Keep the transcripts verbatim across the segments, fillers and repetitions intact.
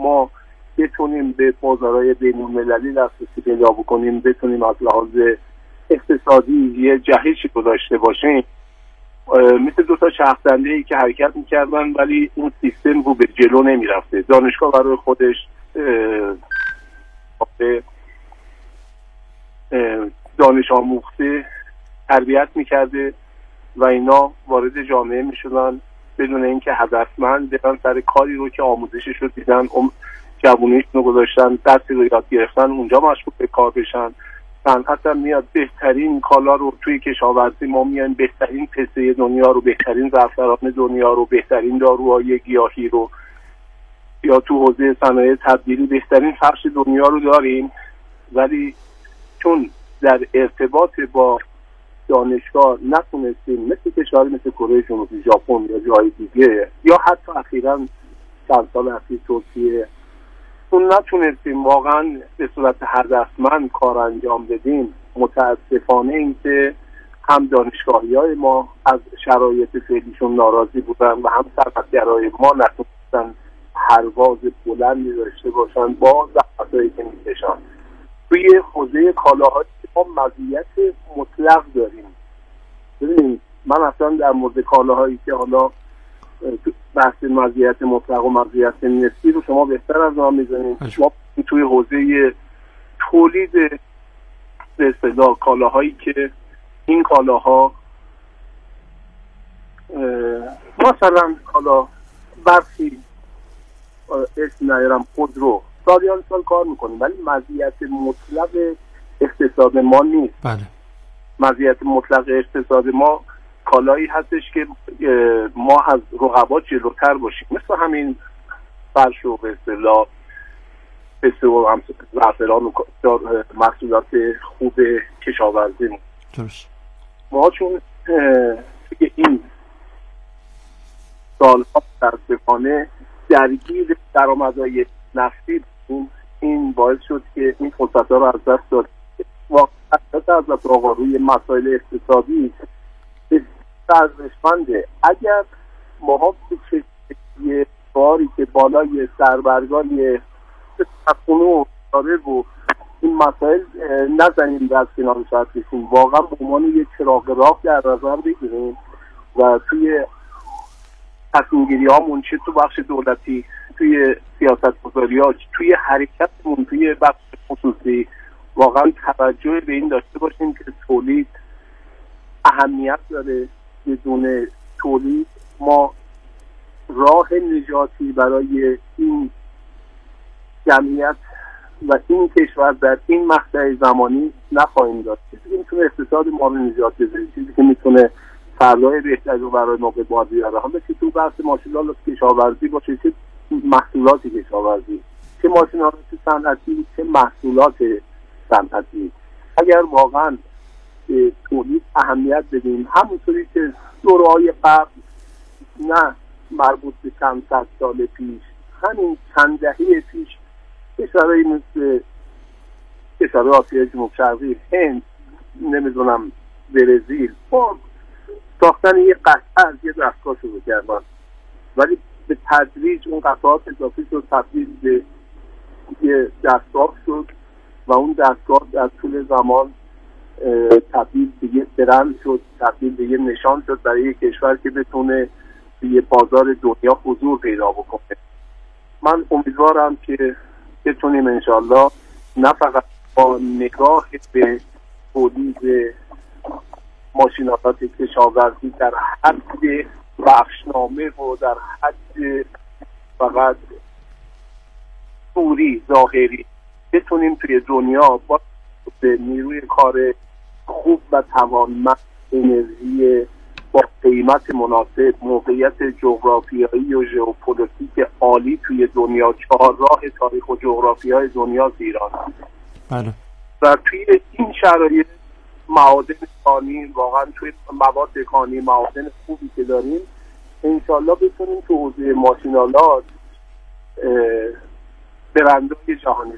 ما بتونیم به بازارهای بین‌المللی دسترسی پیدا بکنیم، بتونیم از لحاظ اقتصادی یه جهشی رو داشته باشیم، مثل دو تا شهردنده ای که حرکت میکردن ولی اون سیستم رو به جلو نمیرفته. دانشگاه برای خودش دانش آموخته تربیت میکرده و اینا وارد جامعه میشدن بدون اینکه هدفمند برن سر کاری رو که آموزشش رو دیدن، جوونیشون رو گذاشتن، درسی رو یاد گرفتن، اونجا مشغول به کار بشن. صنعت هم میاد بهترین کالا رو توی کشاورزی ما میایم، بهترین پسته دنیا رو، بهترین زعفران دنیا رو، بهترین داروهای گیاهی رو، یا تو حوزه صنایع تبدیلی بهترین فرش دنیا رو داریم، ولی چون در ارتباط با دانشگاه نتونستیم مثل کشوری مثل کره جنوبی، ژاپن یا جای دیگه، یا حتی اخیراً چند سال اخیر ترکیه، چون نتونستیم واقعا به صورت هدفمند کار انجام بدیم، متاسفانه این که هم دانشگاهی‌های ما از شرایط فعلیشون ناراضی بودن و هم صنعتگرای ما نتونستن پرواز بلندی داشته باشن با زحمتایی که میکشن. توی حوزه کالاهایی ما مزیت مطلق داریم. ببینید من اصلا در مورد کالاهایی که حالا بحث مزیت مطلق و مزیت نسبی رو شما بهتر از ما می‌دونید، ما توی حوزه تولید به اصطلاح کالاهایی که این کالاها مثلا کالا برخی اسم نیارم خودرو سالیان سال کار میکنیم ولی مزیت مطلق اقتصاد ما نیست. بله. مزیت مطلق اقتصاد ما کالایی هستش که ما از رقبا جلوتر باشیم، مثل همین فرش و به اصطلاح پسته و زعفران و محصولات خوب کشاورزی. درست. ما چون توی این سالها متاسفانه درگیر درآمدهای نفتی بودیم، این باعث شد که این فرصت‌ها رو از دست دادیم. واقعا از آقا روی مسائل اقتصادی ارزشمنده. اگر ما به یه باری که بالای سربرگاری تقنو داره و این مسائل نزنیم دست کنار شد بشیم، واقعا به عنوان یک چراغ راه در نظر بگیریم و توی تصمیم‌گیری هامون، چه تو بخش دولتی، توی سیاست گذاری ها، توی حرکتمون، توی بخش خصوصی، واقعا توجه به این داشته باشیم که تولید اهمیت داره. بدون تولید ما راه نجاتی برای این جمعیت و این کشور در این مقطع زمانی نخواهیم داشت. چیزی که میتونه اقتصاد ما رو نجات بده، چیزی که میتونه فردای بهتری رو برای ما به باد بیاره، حالا که تو بحث ماشین‌آلات کشاورزی باشه، چه محصولات کشاورزی، چه ماشین‌آلات صنعتی، چه محصولات صنعتی. اگر واقعا به تولید اهمیت بدیم، همونطوری که دوره‌های قبل، نه مربوط به چند صد سال پیش، همین چند دهه پیش، کشورهایی مثل کشورهای آسیای جنوب شرقی، هند، نمیدونم برزیل، با ساختن یه قطعه از یه دستگاه شروع کردن، ولی به تدریج اون قطعات اضافی شد، تبدیل به یه دستگاه شد و اون دستگاه در طول زمان تبدیل به یه برند شد، تبدیل به یه نشان شد برای یه کشور که بتونه به یه بازار دنیا حضور پیدا بکنه. من امیدوارم که بتونیم انشالله نه فقط با نگاه به تولید ماشین‌آلات کشاورزی در حد بخشنامه و در حد فقط صوری ظاهری بتونیم توی دنیا با به نیروی کار خوب و توانمند، انرژی با قیمت مناسب، موقعیت جغرافیایی و ژئوپلیتیک عالی توی دنیا، چهارراه تاریخ و جغرافیای دنیا ایران. بله. و توی این شرایط معادن کانی، واقعا توی مواد کانی معادن خوبی که داریم، انشالله بتونیم تو حوزه ماشین‌آلات برندهای جهانی داشته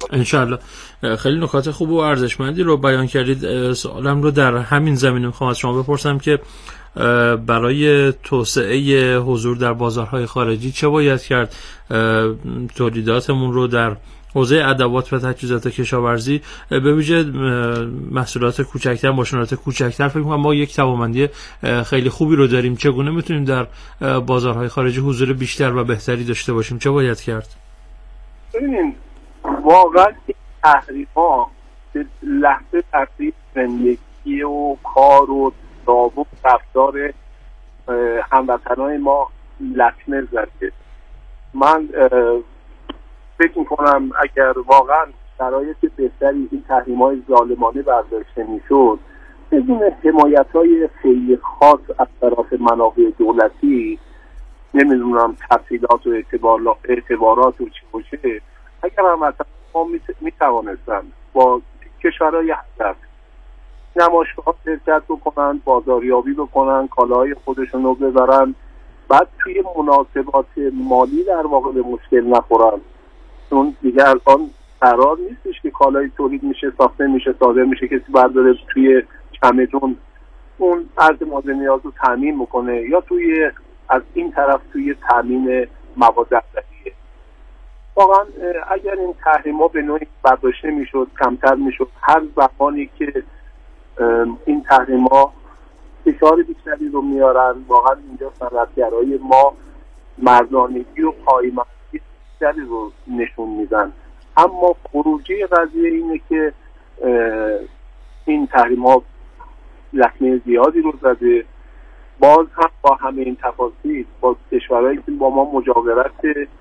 انشالله. خیلی نکات خوب و ارزشمندی رو بیان کردید. سوالم رو در همین زمینه میخوام از شما بپرسم که برای توسعه حضور در بازارهای خارجی چه باید کرد؟ تولیداتمون رو در حوزه ادوات و تجهیزات کشاورزی به ویژه محصولات کوچکتر، ماشینالات کوچکتر، فکر کنم ما یک توانمندی خیلی خوبی رو داریم. چگونه میتونیم در بازارهای خارجی حضور بیشتر و بهتری داشته باشیم؟ چه باید کرد؟ ببینید واقعا این تحریم‌ها به لحظه تغییر زندگی و کار و داو و رفتار هموطنای ما لطمه زده. من فکر میکنم اگر واقعا شرایط بهتری این تحریم‌های ظالمانه برداشته میشد، بدون حمایت‌های خیلی خاص از طرف منابع دولتی، نمیدونم تفصیلات و اعتبارات و چی باشه، اگر هم مثلا ما میتوانستن با کشورهای هدف نمایشگاه شرکت بکنن، بازاریابی بکنن، کالاهای خودشون رو ببرن، بعد توی مناسبات مالی در واقع به مشکل نخورن. چون دیگه الان قرار نیستش که کالای تولید میشه، ساخته میشه، صادر میشه، کسی برداره توی چمدون اون عرض مورد نیاز رو تامین میکنه، یا توی از این طرف توی تامین مواد اولیه. واقعا اگر این تحریم‌ها به نوعی برداشته میشد، کمتر میشد، هر زمانی که این تحریم‌ها فشار بیشتری رو میارن، واقعا اینجا صنعتگرای ما مردانگی و پایمردی بیشتری رو نشون میدن. اما خروجی قضیه اینه که این تحریم‌ها لطمه زیادی رو زده. باز هم با همه این تفاصیل با کشورهایی که با ما مجاورت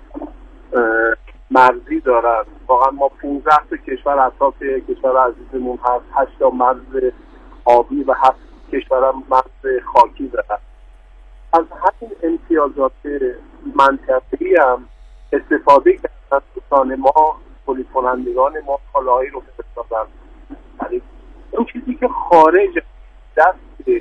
مرزی دارن، واقعا ما پانزده تا کشور اطراف کشور عزیزمون هست، هشت تا مرز آبی و هفت کشور هم مرز خاکی دارن. از همین امتیازات منطقه‌ای هم استفاده کردن دوستان ما، تولید کنندگان ما کالاهایی رو فرستادن. یعنی اون چیزی که خارج دست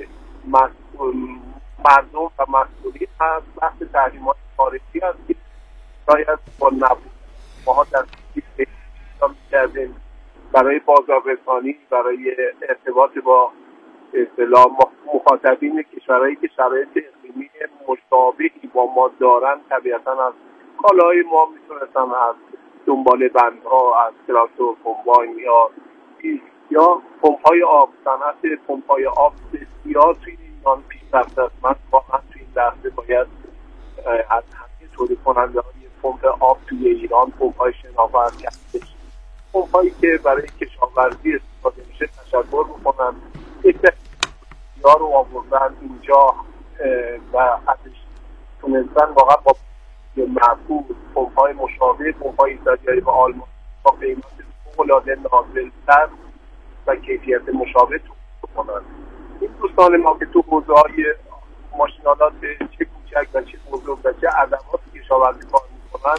مردم و مسئولیت هست، بحث تحریمات خارجی هست که شاید با نبود ماها دستی پیدا می‌کردیم برای بازاررسانی، برای ارتباط با اصطلاح مخاطبین کشورهایی که شرایط اقلیمی مشابهی با ما دارن، طبیعتاً از کالاهای ما میتونستن از دنبال بندها، از تراکتور، کمباین یا یا پمپ‌های آب، صنعت پمپ‌های آب بسیار توی ایران پیشرفته است. من واقعا توی این لحظه باید از همه تولید کننده‌های پمپ آب توی ایران، پمپ‌های شناور کرده، پمپ‌هایی که برای کشاورزی استفاده میشه تشکر می‌کنم. یک بسیار رو آوردن اینجا و ازش تونستن واقعا با معقول پمپ‌های مشابه پمپ‌های ایتالیایی و آلمان با قیمت فوق‌العاده نازل‌تر و کیفیت مشابه تولید کنند. این دوستان ما که تو حوزه‌های ماشینالات چه کوچک و چه بزرگ و چه ادوات کشاورزی کار می‌کنن،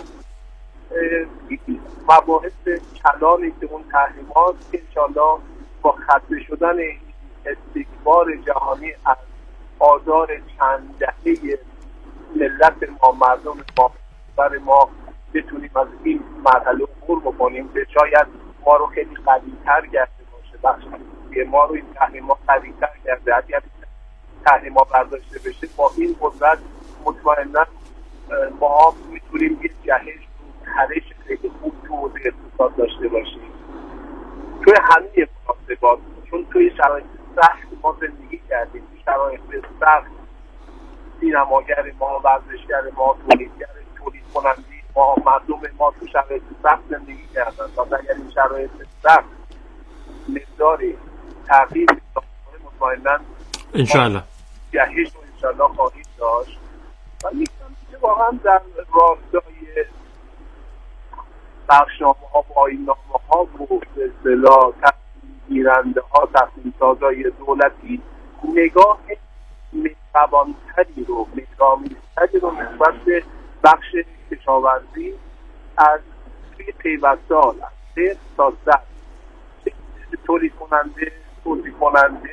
مباحث کلانی که اون تحریمات که انشاءالله با ختم شدن استکبار جهانی از آزار چند دهه ملت ما، مردم ما، بر ما بتونیم از این مرحله عبور بکنیم که شاید ما رو خیلی قوی‌تر کرده باشه، بخش ما رو این تحریمات قوی‌تر کرده. اگر تحریمات برداشته بشه با این قدرت مطمئنا ما میتونیم یک جهش خرش خیلی خوب تو حوزه اقتصاد داشته باشیم توی همه مناسبات. چون توی شرایط سخت ما زندگی کردیم، توی شرایط سخت سینماگر ما، ورزشگر ما، تولیدگر تولید کننده ما، مردم ما تو شرایط سخت زندگی کردن. و اگر این شرایط سخت مقداری تغییر مطمئنا انشاءالله جهش رو انشاءالله خواهید داشت. و میگم که واقعا در راستای بخشنامه ها و آیین‌نامه ها و به اصطلاح تصمیم گیرنده ها، تصمیم سازای دولتی نگاه مهربان‌تری رو، مهربان‌تری رو نسبت به بخش کشاورزی از توی پیوستال از صفر تا صد تولید کننده، تولید کننده،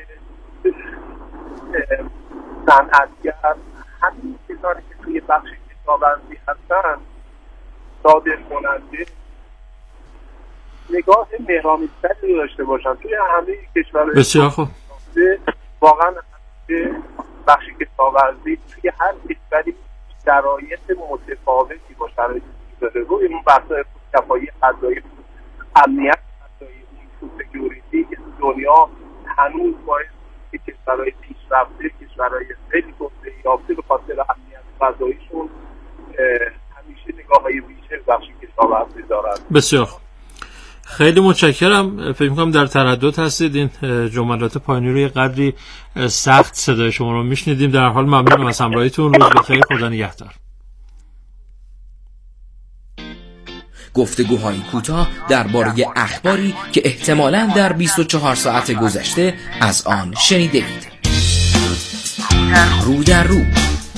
صنعتگر، همین کسانی که توی بخش کشاورزی هستن، صادر کننده، نگاه مهرامیزتری داشته باشن توی همه کشورهای. بسیار خوب. واقعا بخش کشاورزی توی هر کشوری شرایط متفاوتی با شرایط داره. روی این بحث کفایی غذایی، امنیت غذایی، فود سکیوریتی دنیا هنوز باید که کشورهای پیشرفته، کشورهای خیلی توسعه یافته به خاطر امنیت غذاییشون همیشه نگاه‌های ویژه بخش کشاورزی دارند. بسیار خیلی متشکرم. فکر می‌کنم در تردد هستید. این جملات پایانی رو یه قدری سخت صدای شما رو میشنیدیم. در حال ممنونم از همراهیتون. روز بخیر. خدا نگهدار. گفتگوهای کوتاه درباره اخباری که احتمالاً در بیست و چهار ساعت گذشته از آن شنیدید. رو در رو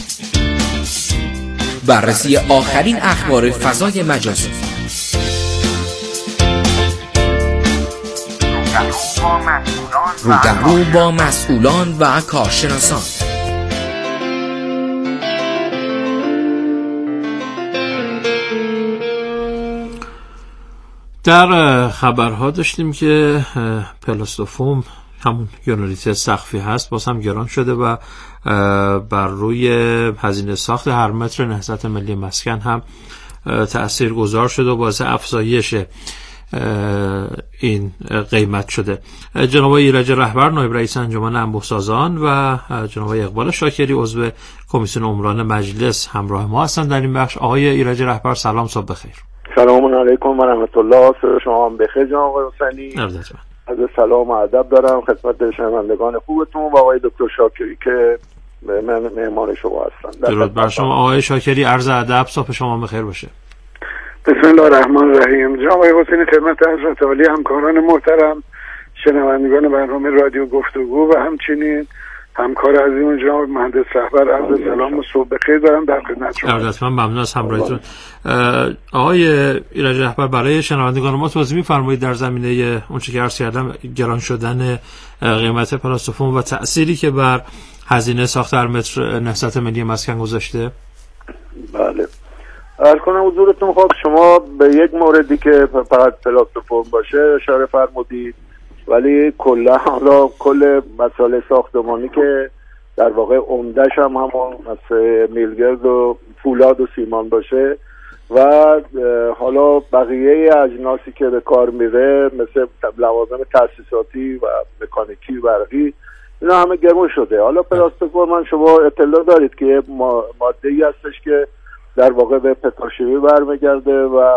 بررسی آخرین اخبار فضای مجازی. رو در رو با مسئولان و کارشناسان. در خبرها داشتیم که پلاستوفوم همون گرانیت سقفی هست باز هم گران شده و بر روی هزینه ساخت هر متر نهضت ملی مسکن هم تأثیر گذار شده و باعث افزایش این قیمت شده. جناب ایرج رهبر نایب رئیس انجمن انبوه‌سازان و جناب اقبال شاکری عضو کمیسیون عمران مجلس همراه ما هستند در این بخش. آقای ایرج رهبر سلام، صبح بخیر. سلام علیکم و رحمت الله. شما هم بخیر جناب حسینی. از سلام و ادب دارم خدمت شنوندگان خوبتون و آقای دکتر شاکری که من مهمان شما هستم. درود بر شما آقای شاکری. عرض ادب، صبح شما بخیر باشه. بسم الله الرحمن الرحیم. جناب حسینی خدمت حضرت عالی همکاران محترم، شنوندگان برنامه رادیو گفتگو و همچنین همکار عزیزم جناب مهندس رهبر عرض سلام و صبح بخیر دارم در خدمت شما. ارادتمند، ممنون از همراهیتون. آقای ایرج رهبر برای شنوندگان ما توضیح می‌فرمایید در زمینه اون چیزی که عرض کردم گران شدن قیمت پلاستوفوم و تأثیری که بر هزینه ساخت هر متر نهضت ملی مسکن گذاشته؟ بله. عرض کنم حضورتون خب شما به یک موردی که فقط پلاستوفوم باشه اشاره فرمودید، ولی کلا حالا کل مسائل ساختمانی که در واقع عمده‌اش هم همون مثل میلگرد و فولاد و سیمان باشه و حالا بقیه اجناسی که به کار میره مثل لوازم تاسیساتی و مکانیکی و برقی، اینا همه گرون شده. حالا پلاستوفوم من شما اطلاع دارید که ماده‌ای هستش که در واقع به پتروشیمی برمیگرده و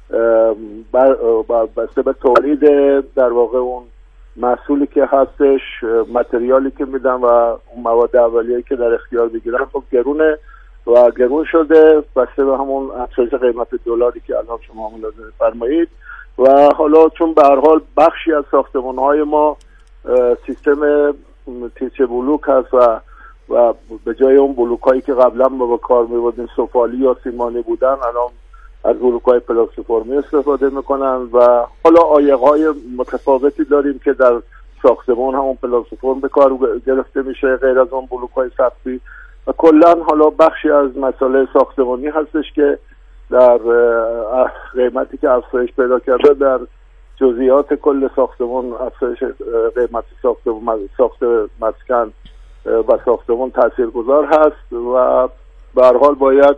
بسته به تولید در واقع اون محصولی که هستش، متریالی که میدن و اون مواد اولیه‌ای که در اختیار بگیرن خب گرونه و گرون شده بسته به همون افزایش قیمت دلاری که الان شما ملاحظه فرمایید. و حالا چون به هر حال بخشی از ساختمان‌های ما سیستم تیچه بلوک هست و و به جای اون بلوکایی که قبلا ما با کار می‌بردیم سفالی یا سیمانی بودن، الان از بلوک‌های پلاستیفرمی استفاده میکنن و حالا عایق‌های متفاوتی داریم که در ساختمان همون پلاستیفرم به کار گرفته میشه غیر از اون بلوک‌های سقفی و کلا حالا بخشی از مسائل ساختمانی هستش که در قیمتی که افزایش پیدا کرده در جزئیات کل ساختمان افزایش قیمت ساختمان ساخت مسکن و ساختمان تاثیرگذار هست و به هر حال باید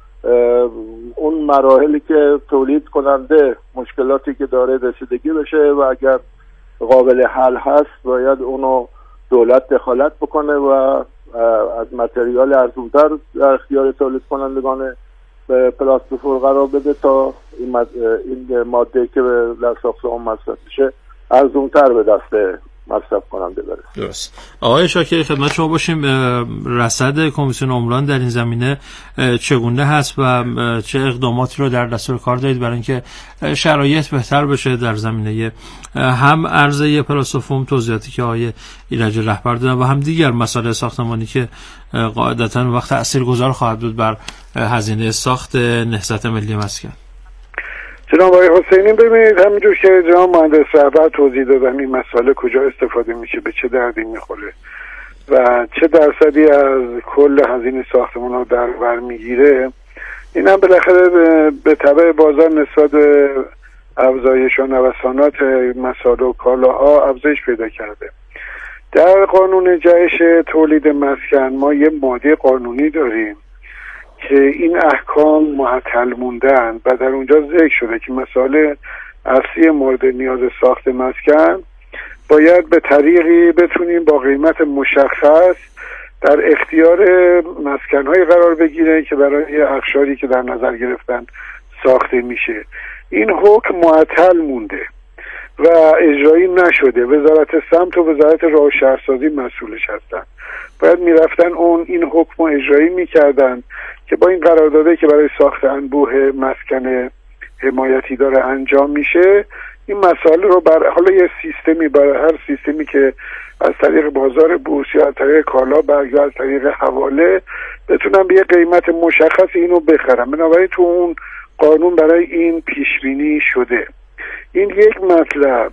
اون مراحلی که تولید کننده مشکلاتی که داره رسیدگی بشه و اگر قابل حل هست باید اونو دولت دخالت بکنه و از متریال ارزونتر در اختیار تولید کنندگان پلاستیفور قرار بده تا این ماده که در ساختمان مصرف میشه ارزونتر به دست مصرف کننده برسه. درست. آقای شاکری خدمت شما باشیم. رصد کمیسیون عمران در این زمینه چگونه هست و چه اقداماتی رو در دستور کار دارید برای اینکه شرایط بهتر بشه در زمینه هم عرضه پلاستوفوم، توضیحاتی که آقای ایرج رهبر دادن، و هم دیگر مسائل ساختمانی که قاعدتاً وقت تاثیرگذار خواهد بود بر هزینه ساخت نهضت ملی مسکن؟ جناب آقای حسینی ببینید همینجور که جناب مهندس رهبر توضیح دادن این مسئله کجا استفاده میشه، به چه دردی میخوره و چه درصدی از کل هزینه ساختمان رو در بر میگیره، این هم بالاخره به تبع بازار نسبت افزایش و نوسانات مسائل و کالاها افزایش پیدا کرده. در قانون جهش تولید مسکن ما یه ماده قانونی داریم که این احکام معطل موندن و در اونجا ذکر شده که مسائل اصلی مورد نیاز ساخت مسکن باید به طریقی بتونیم با قیمت مشخص در اختیار مسکن‌های قرار بگیره که برای اقشاری که در نظر گرفتن ساخته میشه. این حکم معطل مونده و اجرایی نشده. وزارت سمت و وزارت راه و شهرسازی مسئولش هستن. باید میرفتن اون این حکم رو اجرایی میکردن که با این قرارداده که برای ساخت انبوه مسکن حمایتی داره انجام میشه، این مسائل رو بر حالا یه سیستمی، برای هر سیستمی که از طریق بازار بورس یا از طریق کالا یا از طریق حواله بتونن به یه قیمت مشخص اینو بخرن. بنابراین تو اون قانون برای این پیش بینی شده. این یک مطلب.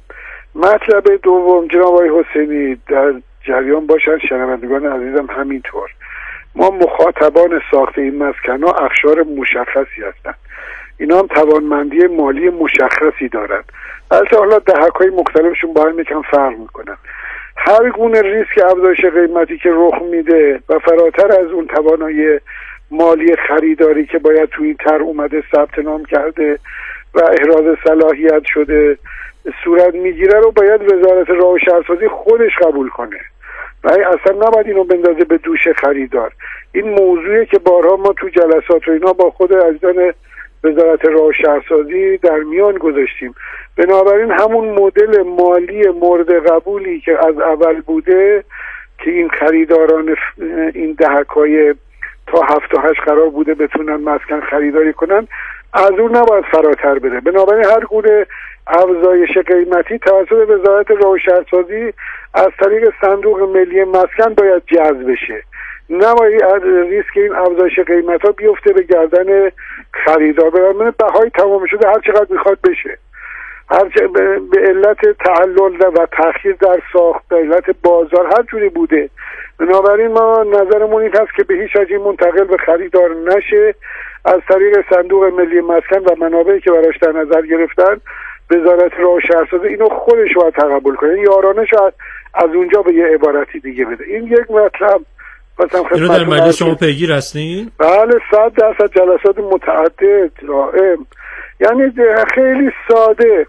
مطلب دوم، جناب آقای حسینی در جریان باشن، شنوندگان عزیزم همینطور، ما مخاطبان ساخت این مسکن ها اقشار مشخصی هستند. اینا هم توانمندی مالی مشخصی دارند. البته حالا دهک‌های مختلفشون با هم یکم فرق میکنن. هر گونه ریسک افزایش قیمتی که رخ میده و فراتر از اون توانایی مالی خریداری که باید توی این طرح اومده ثبت نام کرده و احراز صلاحیت شده صورت میگیره رو باید وزارت راه و شهرسازی خودش قبول کنه و اصلا نباید اینو بندازه به دوش خریدار. این موضوعی که بارها ما تو جلسات و اینا با خود عزیزان وزارت راه و شهرسازی در میان گذاشتیم. بنابراین همون مدل مالی مورد قبولی که از اول بوده که این خریداران این دهک‌های تا هفت و هشت قرار بوده بتونن مسکن خریداری کنن، از اون نباید فراتر بره. بنابراین هر گونه افزایش قیمتی توسط وزارت راه و شهرسازی از طریق صندوق ملی مسکن باید جذب بشه. نباید ریسک این افزایش قیمت ها بیفته به گردن خریدار. بنابراین بهای تمام شده هر چقدر میخواد بشه، هر چه به علت تعلل و تأخیر در ساخت، به علت بازار، هر جوری بوده. بنابراین ما نظرمون این هست که به هیچ وجه منتقل به خریدار نشه. از طریق صندوق ملی مسکن و منابعی که براش در نظر گرفتن وزارت راه و شهرسازی اینو خودش باید تقبل کنه، یارانش از, از اونجا به یه عبارتی دیگه بده. این یک مطلب. اینو در مجلس شما پیگیر هستین؟ بله، صد درصد جلسات متعدد دائم. یعنی خیلی ساده،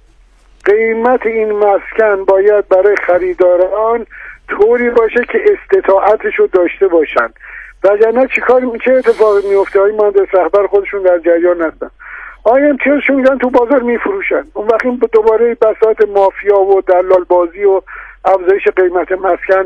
قیمت این مسکن باید برای خریداران طوری باشه که استطاعتش رو داشته باشن. وگرنه چیکار چه اتفاقی میفته؟ های مهندس رهبر خودشون در جریان هستن. آیا امتیازشون میدن تو بازار میفروشن، اون وقت این دوباره بساط مافیا و دلال بازی و افزایش قیمت مسکن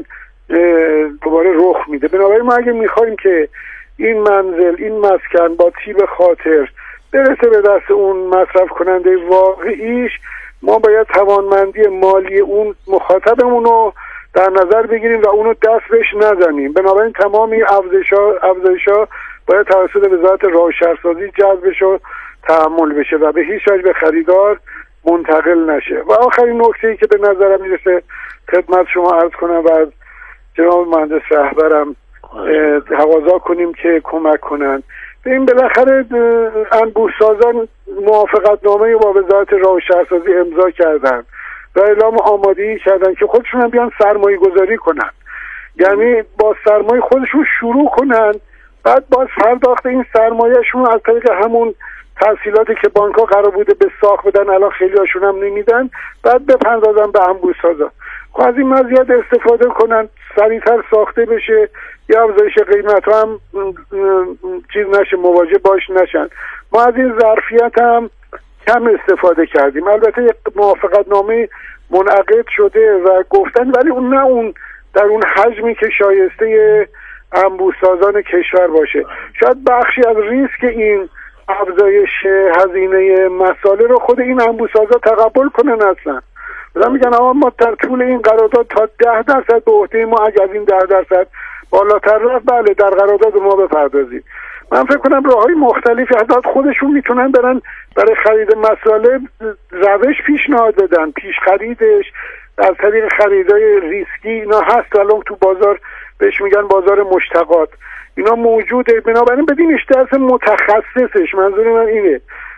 دوباره رخ میده. بنابراین ما اگه میخوایم که این منزل، این مسکن با طیب خاطر برسه به دست اون مصرف کننده واقعیش، ما باید توانمندی مالی اون مخاطبمون رو در نظر بگیریم و اونو دست بهش نزنیم. بنابراین تمام این افزایش‌ها افزایش‌ها باید توسط وزارت راه و شهرسازی جذب بشه و تحمل بشه و به هیچ وجه به خریدار منتقل نشه. و آخرین نکته‌ای که به نظرم میرسه خدمت شما عرض کنم و از جناب مهندس رهبرم تقاضا کنیم که کمک کنن. این بالاخره انبوه‌سازان موافقتنامه با وزارت راه و شهرسازی امضا کردن و اعلام آمادگی کردن که خودشون هم بیان سرمایه گذاری کنن، یعنی با سرمایه خودشون شروع کنن، بعد باز پرداخت این سرمایهشون از طریق همون تحصیلاتی که بانک ها قرار بوده به ساخت بدن الان خیلی هاشون هم نمیدن، بعد بپردازن به انبوه‌سازان. خب از این مزیت استفاده کنن، سریعتر ساخته بشه، یا افزایش قیمت ها هم چیز نشه، مواجه باش نشن. ما از این ظرفیت هم کم استفاده کردیم. البته یک موافقتنامه منعقد شده و گفتن، ولی اون نه اون در اون حجمی که شایسته انبوه‌سازان کشور باشه. شاید بخشی از ریسک این افزایش هزینه مساله رو خود این انبوه‌سازا تقبل کنن. اصلا مثلا میگن آقا ما در طول این قرارداد تا ده درصد به عهده ما، اگه از این ده درصد بالاتر رفت بله در قرارداد ما بپردازید. من فکر کنم راههای مختلفی حتی خودشون میتونن برن برای خرید مساله روش پیشنهاد بدن، پیش خریدش از طریق خریدای ریسکی اینا هست الان تو بازار، بهش میگن بازار مشتقات، اینا موجوده. بنابراین بدینش درس متخصصش، منظور من اینه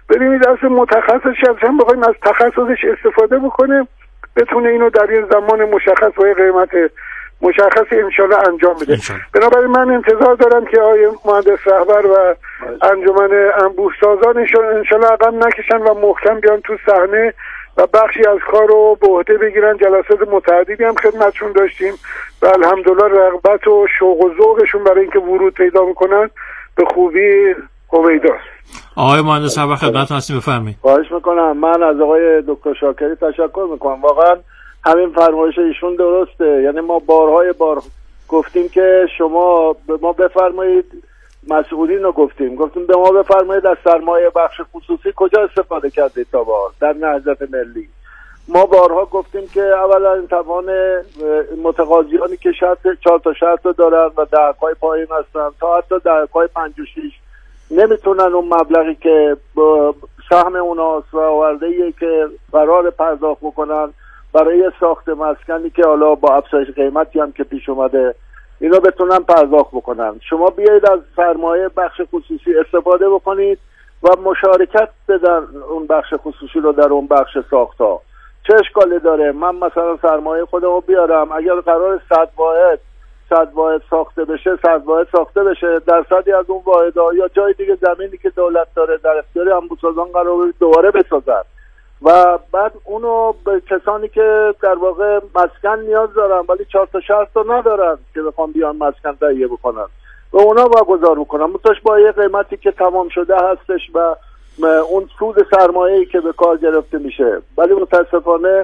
بریم دست متخصص شدیم، بخوایم از تخصصش استفاده بکنیم، بتونه اینو در یه زمان مشخص با یه قیمت مشخص انشالله انجام بده. بنابراین من انتظار دارم که آقای مهندس رهبر و انجمن انبوه سازان انشالله عقب نکشن و محکم بیان تو صحنه و بخشی از کار رو به عهده بگیرن. جلسات متعددی هم خدمتشون داشتیم و الحمدلله رغبت و شوق و ذوقشون برای اینکه ورود پیدا میکنن به خوبی هویداست. آقای مهندس رهبر خدمتتون هستیم، بفرمایید. خواهش میکنم. من از آقای دکتر شاکری تشکر میکنم. واقعا همین فرمایش ایشون درسته. یعنی ما بارهای بار گفتیم که شما به ما بفرمایید، مسئولین رو گفتیم گفتیم به ما بفرمایید از سرمایه بخش خصوصی کجا استفاده کردید تا به حال در نهضت ملی. ما بارها گفتیم که اولا این توان متقاضیانی که شرط چهار تا شرط رو دارن و دهکای پایین هستن تا حتی دهکای پنج و شیش نمیتونن اون مبلغی که سهم اوناست و آورده‌ای که قرار پرداخت بکنن برای ساخت مسکنی که حالا با افزایش قیمتی هم که پیش اومده اینا بتونن پرداخت بکنن. شما بیایید از سرمایه بخش خصوصی استفاده بکنید و مشارکت بدن اون بخش خصوصی رو در اون بخش ساخت‌ها. چه اشکالی داره؟ من مثلا سرمایه خودمو بیارم، اگر قرار صد واحد صد واحد ساخته بشه صد واحد ساخته بشه، درصدی از اون واحدها یا جای دیگه زمینی که دولت داره در اختیار انبوه‌سازان قرار دوباره بسازن و بعد اونو به کسانی که در واقع مسکن نیاز دارن ولی چهار تا شرط رو ندارن که بخوام بیان مسکن تهیه بکنن و اونا واگذار بکنن متوش با یه قیمتی که تمام شده هستش و اون سود سرمایه‌ای که به کار گرفته میشه. ولی متاسفانه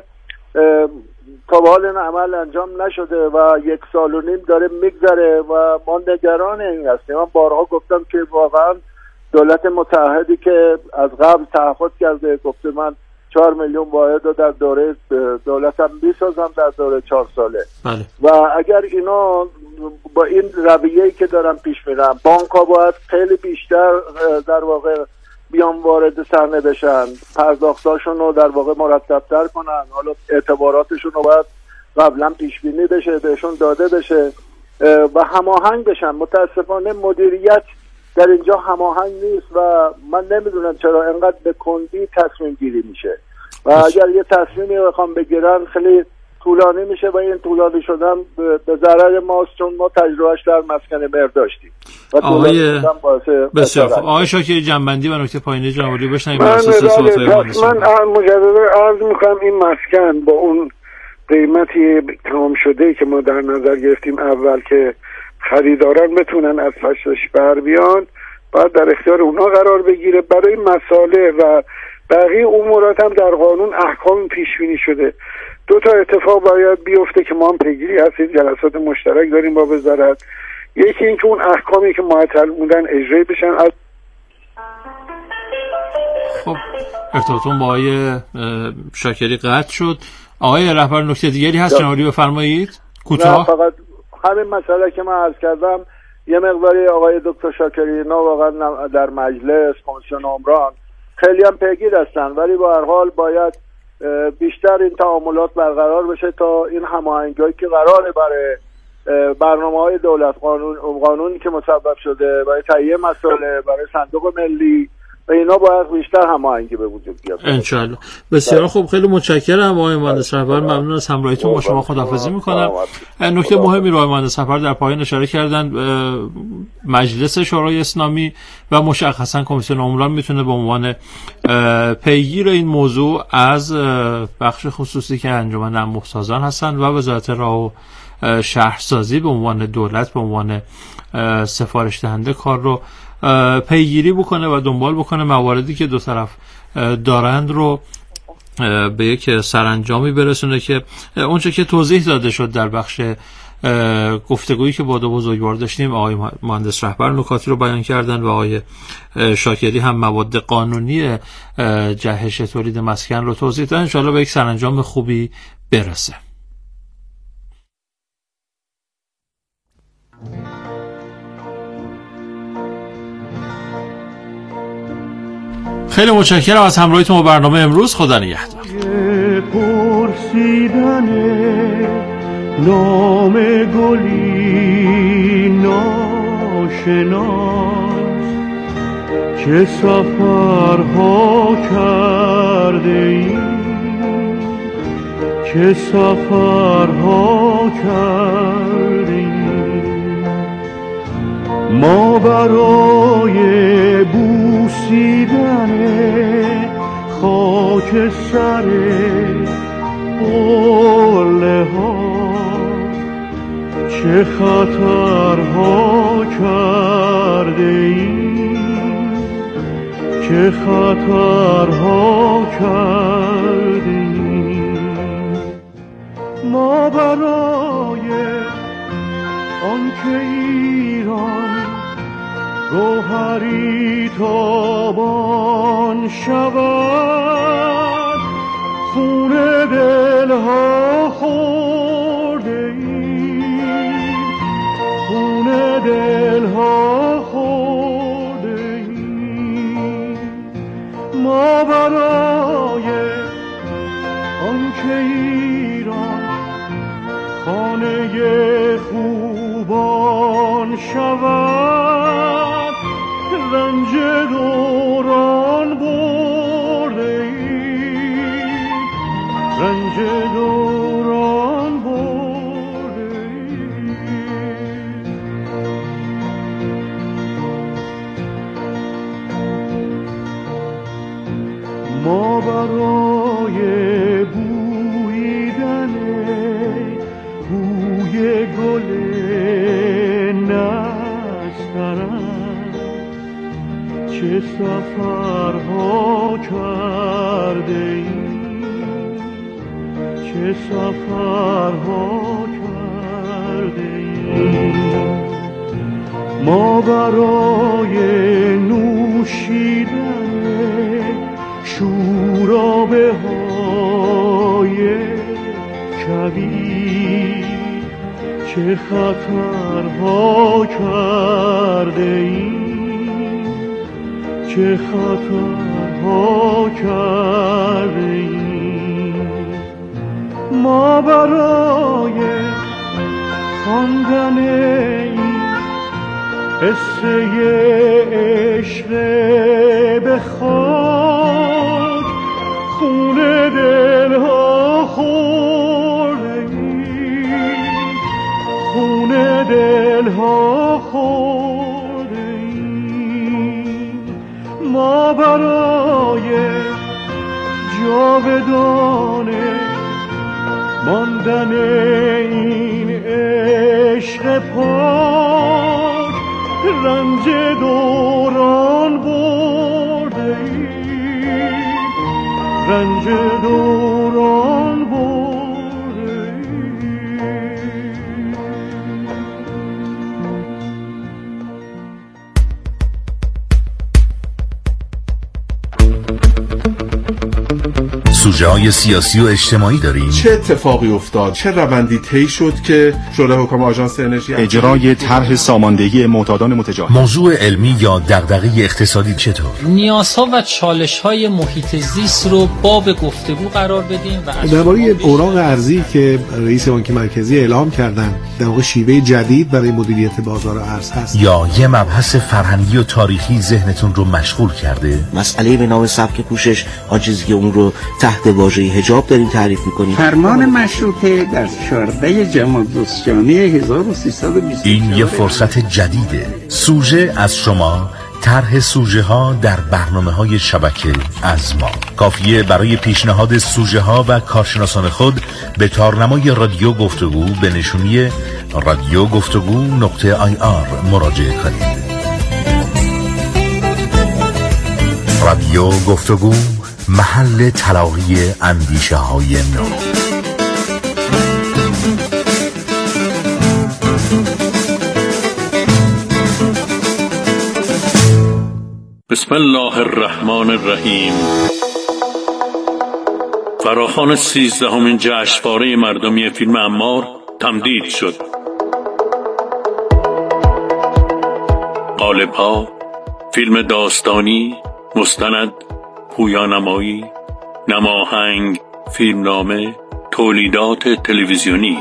تا به حال این عمل انجام نشده و یک سال و نیم داره میگذره و ما نگران این هستیم. من بارها گفتم که واقعا دولت متحدی که از قبل تعهد کرده گفته من چهار میلیون واحد رو در دوره دولتم میسازم در دوره چهار ساله بله. و اگر اینا با این رویه‌ای که دارن پیش میرن، بانک ها باید خیلی بیشتر در واقع بیان وارد صحنه بشن، پرداختاشون رو در واقع مرتب‌تر کنن، حالا اعتباراتشون رو باید قبلا پیش بینی بشه، بهشون داده بشه و هماهنگ بشن. متاسفانه مدیریت در اینجا هماهنگ نیست و من نمیدونم چرا انقدر به کندی تصمیم گیری میشه و اگر یه تصمیمی بخوام بگیرن خیلی طولانی میشه و این طولانی شدن به ضرر ماست، چون ما تجربهش در مسکن مهر داشتیم. آقای بسیار خوب. آقای شاکری جنبندی و نکته پایانی جنبالی بشنیم. من من مجددا عرض میکنم این مسکن با اون قیمتی تمام شده که ما در نظر گرفتیم اول که خریداران بتونن از پسش بر بیان، بعد در اختیار اونها قرار بگیره. برای مساله و بقیه امورات هم در قانون احکام پیش بینی شده. دو تا اتفاق باید بیفته که ما هم پیگیری هستیم، جلسات مشترک داریم با وزارت. یکی این که اون احکامی که معطل موندن اجرایی بشن. از خب ارتباطون با آقای شاکری قطع شد. آقای رهبر نکته دیگری هست جنابعالی بفرمایید کوتاه. فقط همین مسئله که من عرض کردم، یه مقداری آقای دکتر شاکری اینا واقعا در مجلس کمیسیون عمران خیلی هم پیگیر هستن، ولی با هر حال باید بیشتر این تعاملات برقرار بشه تا این هماهنگی‌هایی که قراره برای برنامه‌های دولت، قانون قانونی که مصوب شده برای تهیه مسائل برای صندوق ملی و اینا باید بیشتر هماهنگی به وجود بیاد ان شاء الله. بسیار خوب، خیلی متشکرم آقای مهندس رهبر، ممنون از همراهیتون با شما، خداحافظی میکنم. نکته مهمی رو آقای مهندس رهبر در پایان اشاره کردن، مجلس شورای اسلامی و مشخصا کمیسیون عمران میتونه به عنوان پیگیر این موضوع از بخش خصوصی که انجمن انبوه‌سازان هستن و وزارت راه و شهرسازی به عنوان دولت به عنوان سفارش دهنده کار رو پیگیری بکنه و دنبال بکنه مواردی که دو طرف دارند رو به یک سرانجامی برسونه که اونچه که توضیح داده شد در بخش گفتگویی که با دو بزرگوار داشتیم، آقای مهندس رهبر نکاتی رو بیان کردن و آقای شاکری هم مواد قانونی جهش تولید مسکن رو توضیح دادن. ان شاء الله به یک سرانجام خوبی برسه. خیلی متشکرم از همراهیتون با برنامه امروز. خدا نگهدار. پرسیدن نام گلی ناشناس چه سفرها کرده ایم، چه سفرها کرده ایم ما برای بوسیدن خاک سر قله ها. چه خطرها کرده ایم، چه خطرها کرده ایم ما برای آنکه ایران گوهری تابان شود. خون دلها خورده ایم، خون دلها خورده ایم ما برای آنکه ایران خانه خوبان شود. رنج دوران برده ایم، رنج دوران برده ایم ما برای بویدن بوی گل نسترن چه سفرها کرده ایم، چه سفرها کرده ایم ما برای نوشیدن شورابه های کبیر. چه خطرها کرده ایم، چه خطرها کرده ایم ما برای خواندن این قصه عشق به خاک. خون دلها خورده ایم، خون دلها خورده ایم ما برای جاودانه ماندن این عشق پاک. رنج دوران برده ایم، رنج دوران برده ایم. سوژه های سیاسی و اجتماعی داریم. چه اتفاقی افتاد؟ چه روندی طی شد که شورای حکام آژانس انرژی اجرای طرح ساماندهی معتادان متجاوز؟ موضوع علمی یا دغدغه اقتصادی چطور؟ نیازها و چالش‌های محیط زیست رو باب گفتگو قرار بدیم و درباره اوراق ارزی که رئیس بانک مرکزی اعلام کردن در واقع شیوه جدید برای مدیریت بازار ارز هست. یا یه مبحث فرهنگی و تاریخی ذهنتون رو مشغول کرده؟ مسئله به نام سبک پوشش، آن چیزی که اون رو تحت واژه حجاب داریم تعریف می‌کنیم. فرمان مشروطه در چهاردهم جمادی هزار و سیصد و بیست و چهار. این یه فرصت جدیده. سوژه از شما، طرح سوژه ها در برنامه های شبکه از ما. کافیه برای پیشنهاد سوژه ها و کارشناسان خود به تارنمای رادیو گفتگو به نشونی رادیو گفتگو نقطه آی آر مراجعه کنید. رادیو گفتگو، محل تلاقی اندیشه های نو. بسم الله الرحمن الرحیم. فراخوان سیزدهمین جشنواره مردمی فیلم عمار تمدید شد. قالب‌ها، فیلم داستانی، مستند، پویانمایی، نماهنگ، فیلمنامه، تولیدات تلویزیونی.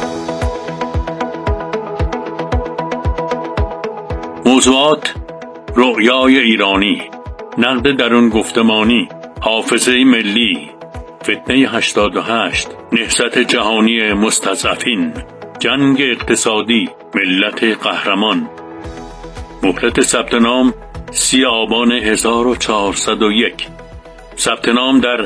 موضوعات: رؤیای ایرانی، نقد درون گفتمانی، حافظه ملی، فتنه هشتاد و هشت، نهضت جهانی مستضعفین، جنگ اقتصادی، ملت قهرمان. مهلت ثبت نام سی آبان هزار و چهارصد و یک. ثبت نام در